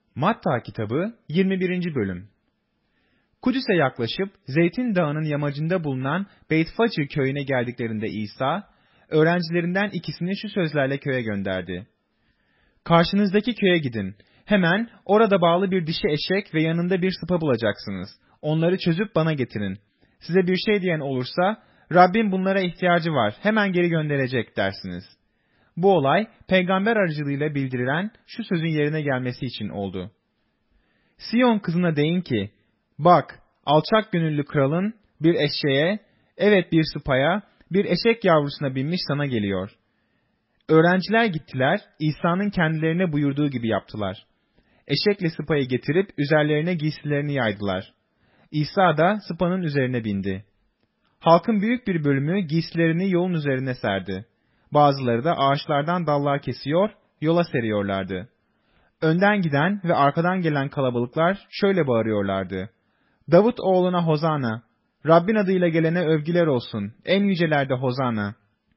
Matta kitabı 21. bölüm. Kudüs'e yaklaşıp Zeytin Dağı'nın yamacında bulunan Beytfacı köyüne geldiklerinde İsa, öğrencilerinden ikisini şu sözlerle köye gönderdi. Karşınızdaki köye gidin. Hemen orada bağlı bir dişi eşek ve yanında bir sıpa bulacaksınız. Onları çözüp bana getirin. Size bir şey diyen olursa, Rabbim bunlara ihtiyacı var, hemen geri gönderecek dersiniz. Bu olay, peygamber aracılığıyla bildirilen şu sözün yerine gelmesi için oldu. Siyon kızına deyin ki, bak, alçak gönüllü kralın bir eşeğe, evet bir sıpaya, bir eşek yavrusuna binmiş sana geliyor. Öğrenciler gittiler, İsa'nın kendilerine buyurduğu gibi yaptılar. Eşekle sıpayı getirip üzerlerine giysilerini yaydılar. İsa da sıpanın üzerine bindi. Halkın büyük bir bölümü giysilerini yolun üzerine serdi. Bazıları da ağaçlardan dallar kesiyor, yola seriyorlardı. Önden giden ve arkadan gelen kalabalıklar şöyle bağırıyorlardı. Davut oğluna Hozana, Rabbin adıyla gelene övgüler olsun, en yücelerde Hozana.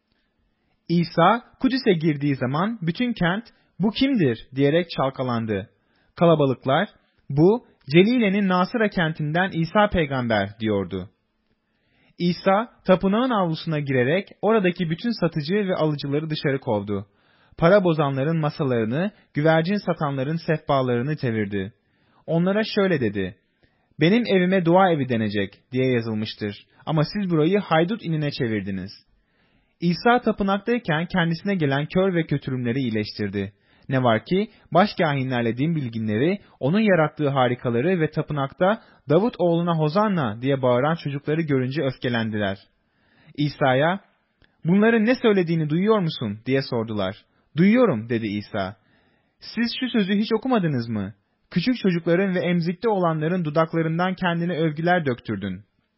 İsa, Kudüs'e girdiği zaman bütün kent, bu kimdir diyerek çalkalandı. Kalabalıklar, bu Celile'nin Nasıra kentinden İsa peygamber diyordu. İsa, tapınağın avlusuna girerek oradaki bütün satıcı ve alıcıları dışarı kovdu. Para bozanların masalarını, güvercin satanların sehpalarını çevirdi. Onlara şöyle dedi, benim evime dua evi denecek diye yazılmıştır. Ama siz burayı haydut inine çevirdiniz. İsa tapınaktayken kendisine gelen kör ve kötürümleri iyileştirdi. Ne var ki başkâhinlerle din bilginleri onun yarattığı harikaları ve tapınakta Davut oğluna Hozanna diye bağıran çocukları görünce öfkelendiler. İsa'ya bunların ne söylediğini duyuyor musun diye sordular. Duyuyorum dedi İsa. Siz şu sözü hiç okumadınız mı? Küçük çocukların ve emzikte olanların dudaklarından kendine övgüler döktürdün.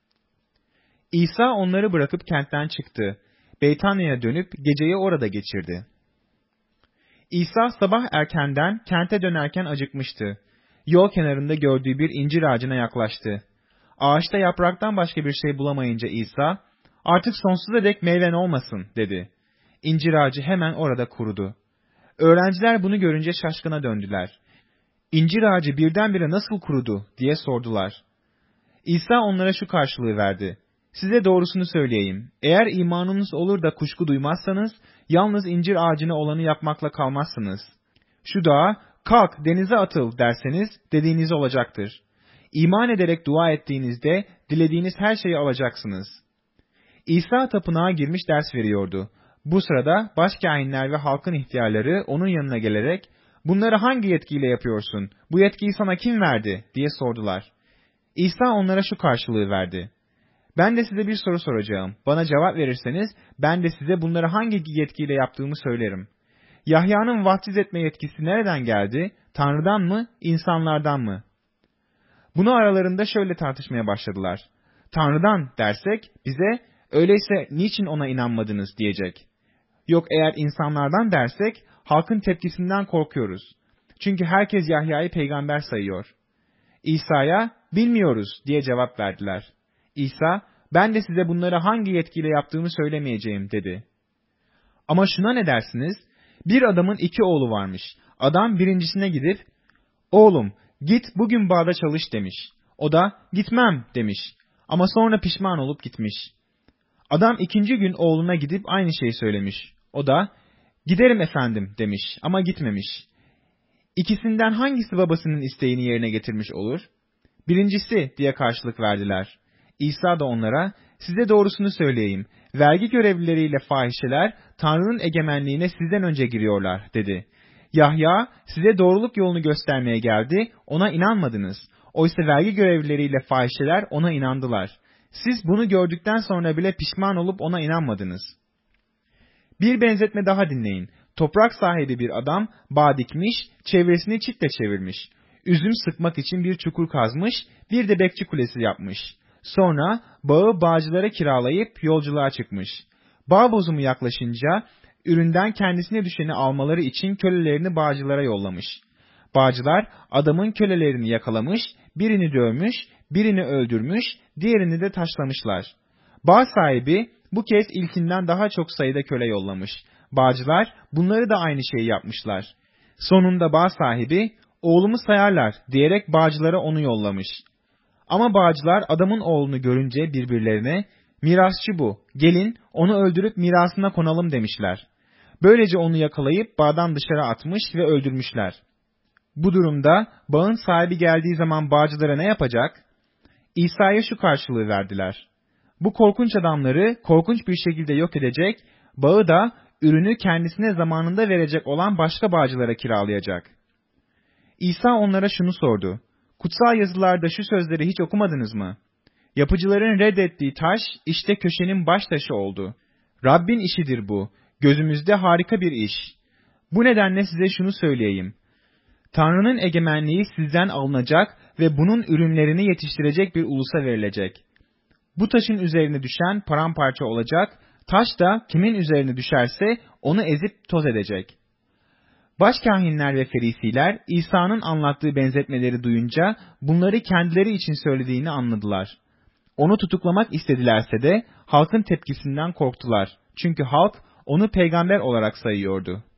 İsa onları bırakıp kentten çıktı. Beytanya'ya dönüp geceyi orada geçirdi. İsa sabah erkenden kente dönerken acıkmıştı. Yol kenarında gördüğü bir incir ağacına yaklaştı. Ağaçta yapraktan başka bir şey bulamayınca İsa, artık sonsuza dek meyven olmasın dedi. İncir ağacı hemen orada kurudu. Öğrenciler bunu görünce şaşkına döndüler. İncir ağacı birdenbire nasıl kurudu diye sordular. İsa onlara şu karşılığı verdi. Size doğrusunu söyleyeyim. Eğer imanınız olur da kuşku duymazsanız, yalnız incir ağacına olanı yapmakla kalmazsınız. Şu dağa, kalk denize atıl derseniz, dediğiniz olacaktır. İman ederek dua ettiğinizde, dilediğiniz her şeyi alacaksınız. İsa tapınağa girmiş ders veriyordu. Bu sırada başkâhinler ve halkın ihtiyarları onun yanına gelerek, bunları hangi yetkiyle yapıyorsun, bu yetkiyi sana kim verdi diye sordular. İsa onlara şu karşılığı verdi. Ben de size bir soru soracağım. Bana cevap verirseniz ben de size bunları hangi yetkiyle yaptığımı söylerim. Yahya'nın vaftiz etme yetkisi nereden geldi? Tanrı'dan mı, insanlardan mı? Bunu aralarında şöyle tartışmaya başladılar. Tanrı'dan dersek bize öyleyse niçin ona inanmadınız diyecek. Yok eğer insanlardan dersek halkın tepkisinden korkuyoruz. Çünkü herkes Yahya'yı peygamber sayıyor. İsa'ya bilmiyoruz diye cevap verdiler. İsa, ben de size bunları hangi yetkiyle yaptığımı söylemeyeceğim dedi. Ama şuna ne dersiniz? Bir adamın 2 oğlu varmış. Adam birincisine gidip, oğlum git bugün bağda çalış demiş. O da gitmem demiş. Ama sonra pişman olup gitmiş. Adam 2. gün oğluna gidip aynı şeyi söylemiş. O da giderim efendim demiş ama gitmemiş. İkisinden hangisi babasının isteğini yerine getirmiş olur? Birincisi diye karşılık verdiler. İsa da onlara, size doğrusunu söyleyeyim, vergi görevlileriyle fahişeler Tanrı'nın egemenliğine sizden önce giriyorlar dedi. Yahya size doğruluk yolunu göstermeye geldi, ona inanmadınız. Oysa vergi görevlileriyle fahişeler ona inandılar. Siz bunu gördükten sonra bile pişman olup ona inanmadınız. Bir benzetme daha dinleyin. Toprak sahibi bir adam bağ dikmiş, çevresini çitle çevirmiş. Üzüm sıkmak için bir çukur kazmış, bir de bekçi kulesi yapmış. Sonra bağı bağcılara kiralayıp yolculuğa çıkmış. Bağ bozumu yaklaşınca üründen kendisine düşeni almaları için kölelerini bağcılara yollamış. Bağcılar adamın kölelerini yakalamış, birini dövmüş, birini öldürmüş, diğerini de taşlamışlar. Bağ sahibi bu kez ilkinden daha çok sayıda köle yollamış. Bağcılar bunları da aynı şeyi yapmışlar. Sonunda bağ sahibi, oğlumu sayarlar diyerek bağcılara onu yollamış. Ama bağcılar adamın oğlunu görünce birbirlerine, mirasçı bu, gelin onu öldürüp mirasına konalım demişler. Böylece onu yakalayıp bağdan dışarı atmış ve öldürmüşler. Bu durumda bağın sahibi geldiği zaman bağcılara ne yapacak? İsa'ya şu karşılığı verdiler: bu korkunç adamları korkunç bir şekilde yok edecek, bağı da ürünü kendisine zamanında verecek olan başka bağcılara kiralayacak. İsa onlara şunu sordu: kutsal yazılarda şu sözleri hiç okumadınız mı? Yapıcıların reddettiği taş işte köşenin baş taşı oldu. Rabbin işidir bu. Gözümüzde harika bir iş. Bu nedenle size şunu söyleyeyim: Tanrı'nın egemenliği sizden alınacak ve bunun ürünlerini yetiştirecek bir ulusa verilecek. Bu taşın üzerine düşen paramparça olacak, taş da kimin üzerine düşerse onu ezip toz edecek. Başkâhinler ve ferisiler İsa'nın anlattığı benzetmeleri duyunca bunları kendileri için söylediğini anladılar. Onu tutuklamak istedilerse de halkın tepkisinden korktular. Çünkü halk onu peygamber olarak sayıyordu.